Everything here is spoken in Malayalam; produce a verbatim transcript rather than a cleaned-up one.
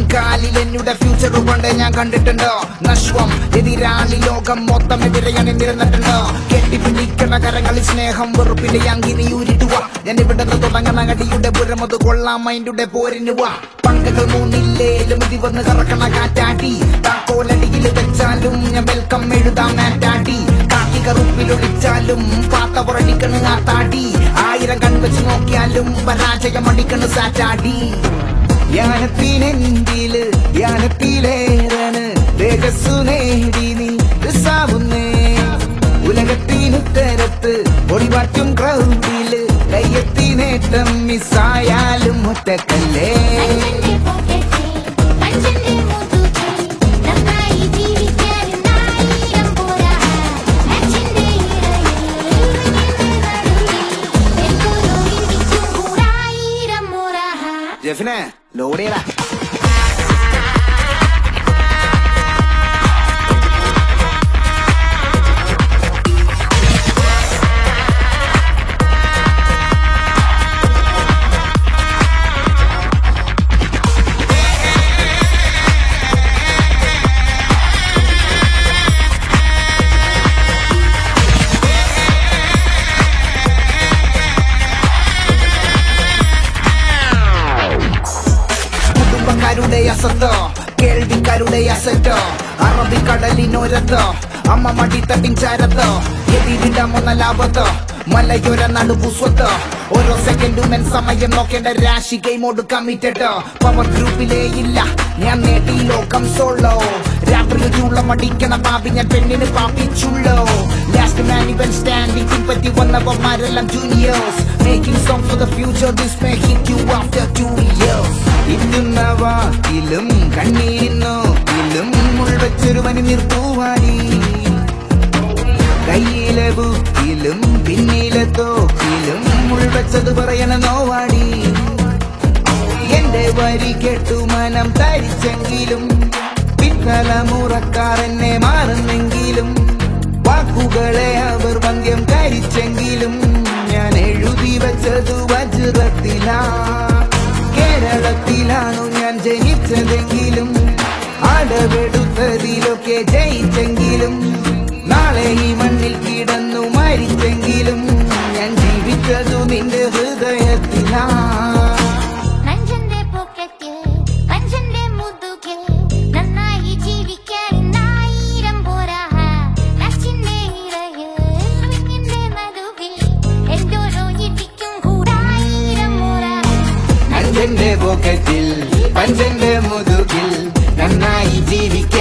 കാലിൽ എന്നുടെ ഫ്യൂച്ചർ കൊണ്ട് ഞാൻ കണ്ടിട്ടുണ്ടോ നശ്വം എതിരാളി ലോകം മൊത്തം എതിരെ ഞാൻ നിരന്നിട്ടുണ്ടോ കെട്ടിപ്പിടിക്കണ കരങ്ങളിൽ സ്നേഹം വെറുപ്പിന്റെ അങ്കിനി ഊരിട്ടുക ഞാൻ ഇവിടെ നിന്ന് തുടങ്ങണ അടിയുടെ പുരമത് കൊള്ളാം മൈൻഡുടെ പോരിനുവ പങ്കകൾ മൂന്നില്ലേലും ഇത് വന്ന് കറക്കണ കാറ്റാടി താക്കോലടിയിൽ വെച്ചാലും ഞാൻ വെൽക്കം എഴുതാം മാറ്റാടി കാക്കി കറുപ്പിലൊളിച്ചാലും പാത്ത പുറടിക്കണ് ആത്താടി ആയിരം കൺവെച്ച് നോക്കിയാലും പരാജയം അടിക്കണ് സാറ്റാടി യാനത്തിനെന്തില് യാനത്തിലേറന് തേജസ്സു നേടി നീ സാവുന്നേ ഉലകത്തിനുത്തരത്ത് ഒളിവാറ്റും ക്രൗഡില് കയ്യെത്തി നേട്ടം മിസ്സായാലും ഒറ്റക്കല്ലേ ജെഫിനെ ലോഡ് ചെയ്യടാ രുടെ അസത്തോ കേൾവിക്കാരുടെ അസറ്റോ അറബിക്കടലിനോരത്തോ അമ്മ മടിത്തട്ടിൻ ചാരത്തോ എതിരിടാമൊന്ന ലാഭത്തോ മലയോര നടുപുസ്വത്തോ ഓരോ സെക്കൻഡും എൻ സമയം നോക്കേണ്ട രാശി ഗെയിമോട് കമ്മിറ്റോ പവർ ഗ്രൂപ്പിലേ ഇല്ല ഞാൻ നേടി ലോകം സോളോ രാത്രിയുള്ള മടിക്കണ പാപി ഞാൻ പെണ്ണിന് പാപ്പിച്ചുള്ളോ ലാസ്റ്റ് മാൻ ഇവൻ സ്റ്റാൻഡിംഗ് പിൻപറ്റി വന്നവന്മാരെല്ലാം juniors making song for the future this may hit you after two years ഇന്നുന്ന വാക്കിലും കണ്ണീരിന്നോക്കിലും മുൾവച്ചൊരു മനി നിർത്തൂവാടി കയ്യിലെ ബുക്കിലും പിന്നിലെ തോക്കിലും മുൾവച്ചത് പറയണ നോവാടി എന്റെ വരി കേട്ടു മനം തരിച്ചെങ്കിലും പിൻതലമുറക്കാർ എന്നെ മാറുന്നെങ്കിലും വാക്കുകളെ അവർ വന്ധ്യം കരിച്ചെങ്കിലും ഞാൻ എഴുതി വച്ചതു വജ്രത്തിലാ കേരളത്തിലാണു ഞാൻ ജനിച്ചതെങ്കിലും അടവെടുത്തതിലൊക്കെ ജയിച്ചെങ്കിലും നാളെ ഈ മണ്ണിൽ കിടന്നു മരിച്ചെങ്കിലും ഞാൻ ജീവിച്ചതു നിന്റെ ഹൃദയത്തിലാ പഞ്ചന്റെ പോക്കറ്റിൽ പഞ്ചന്റെ മുതുകിൽ നന്നായി ജീവിക്ക